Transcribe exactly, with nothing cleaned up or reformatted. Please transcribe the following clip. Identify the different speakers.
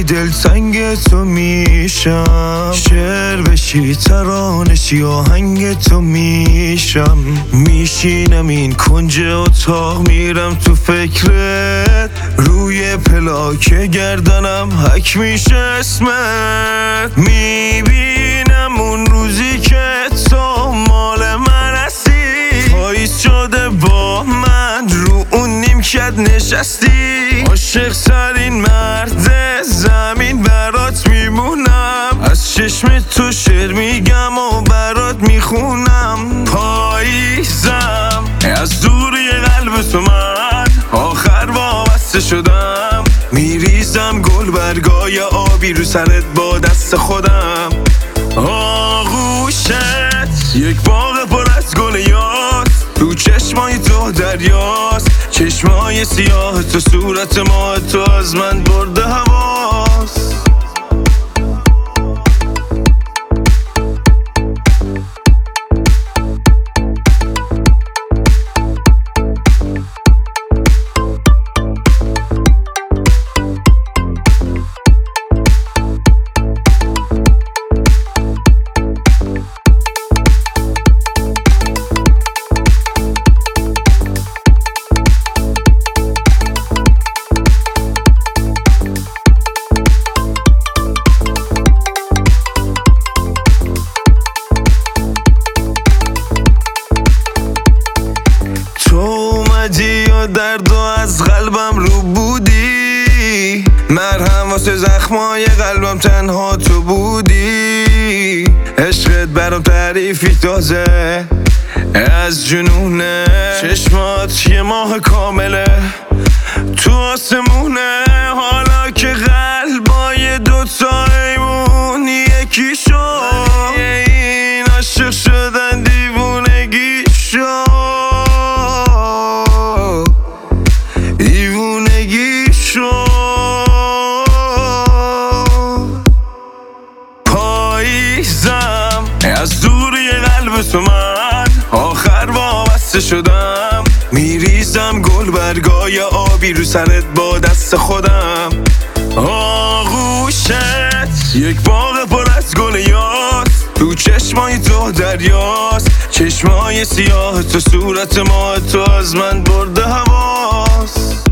Speaker 1: دلتنگ تو میشم، شعر بشی ترانشی آهنگ تو میشم. میشینم این کنج اتاق میرم تو فکرت، روی پلاک گردنم حک میشه اسمت. میبینم اون روزی که تو مال من هستی، پاییز شده با من رو اون نیمکت نشستی. عاشق ترین مرد زمین برات میمونم، از چشم تو شعر میگم و برات میخونم. پاییزم از دوری قلب تو من آخر وابسته شدم، میریزم گل برگای آبی رو سرت با دست خودم. آغوشت یک باغ پر از گل یاد، تو چشمای تو دریاست، چشمای سیاه تو صورت ما تو از من برده هواست. یا درد و از قلبم رو بودی، مرهم واسه زخمای قلبم تنها تو بودی. عشقت برام تعریفی تازه از جنونه، چشمات یه ماه کامله تو آسمونه. حالا که قلبای دوتا ایمون یکی شد، این عاشق شدن دیوونگی شد. پاییزم از دوری قلب تو من آخر وابسته شدم، میریزم گل برگای آبی رو سرت با دست خودم. آغوشت یک باغ پر از گل یاد، تو چشمای تو دریاست، چشمای سیاه تو صورت ما تو از من برده هواست.